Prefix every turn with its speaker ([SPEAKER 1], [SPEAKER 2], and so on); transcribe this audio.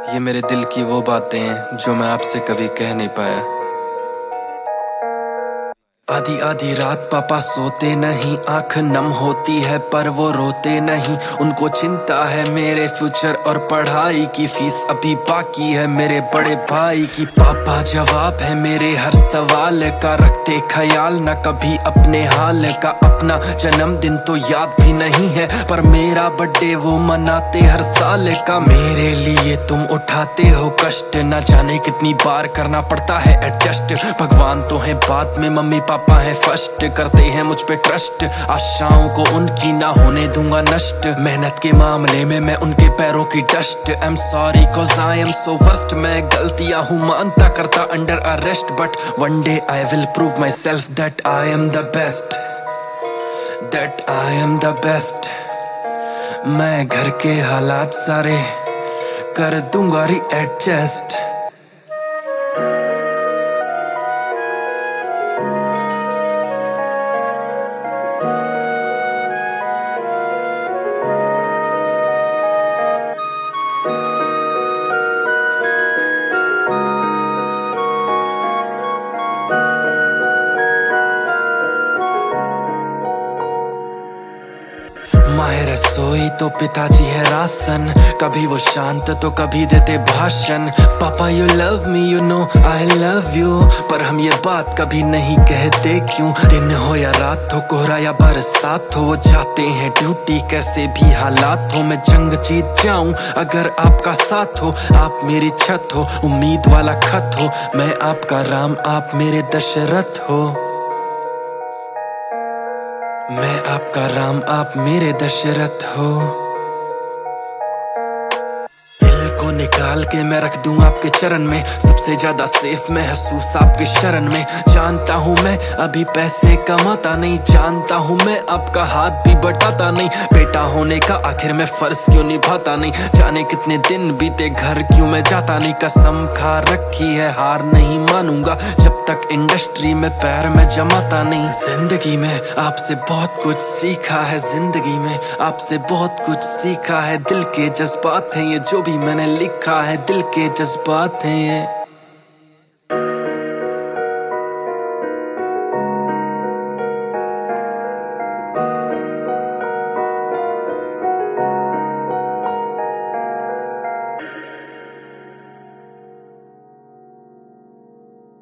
[SPEAKER 1] ये मेरे दिल की वो बातें हैं जो मैं आपसे कभी कह नहीं पाया। आधी आधी रात पापा सोते नहीं, आंख नम होती है पर वो रोते नहीं। उनको चिंता है मेरे फ्यूचर और पढ़ाई की, फीस अभी बाकी है मेरे बड़े भाई की। पापा जवाब है मेरे हर सवाल का, रखते ख्याल न कभी अपने हाल का। अपना जन्मदिन तो याद भी नहीं है पर मेरा बर्थडे वो मनाते हर साल का। मेरे लिए तुम उठाते हो कष्ट, न जाने कितनी बार करना पड़ता है एडजस्ट। भगवान तो है बात में, मम्मी पापा है फर्स्ट, करते हैं मुझ पे ट्रस्ट। आशाओं को उनकी ना होने दूंगा नष्ट, मेहनत के मामले में मैं उनके पैरों की dust. I am sorry cause I am so worst, मैं गलतियां हूँ मानता, करता under arrest. But one day I will prove myself that I am the best, that I am the best। मैं घर के हालात सारे कर दूंगा रीएडजस्ट। माहिर रसोई तो पिताजी है रासन, कभी वो शांत तो कभी देते भाषण। पापा you love me you know I love you, पर हम ये बात कभी नहीं कहते क्यों। दिन हो या रात हो, कोहरा या बरसात हो, वो जाते हैं ड्यूटी कैसे भी हालात हो। मैं जंग जीत जाऊं अगर आपका साथ हो, आप मेरी छत हो, उम्मीद वाला खत हो। मैं आपका राम आप मेरे दशरथ हो, मैं आपका राम आप मेरे दशरथ हो। दिल को निकाल के मैं रख दूं आपके चरण में, सबसे ज्यादा सेफ महसूस आपके शरण में। जानता हूँ मैं अभी पैसे कमाता नहीं, जानता हूँ मैं आपका हाथ भी बटाता नहीं। बेटा होने का आखिर में फर्ज क्यों निभाता नहीं, जाने कितने दिन बीते घर क्यों मैं जाता नहीं। कसम खा रखी है हार नहीं मानूंगा, जब तक इंडस्ट्री में पैर में जमाता नहीं। जिंदगी में आपसे बहुत कुछ सीखा है, जिंदगी में आपसे बहुत कुछ सीखा है। दिल के जज्बात हैं ये जो भी मैंने लिखा है, दिल के जज्बात हैं ये।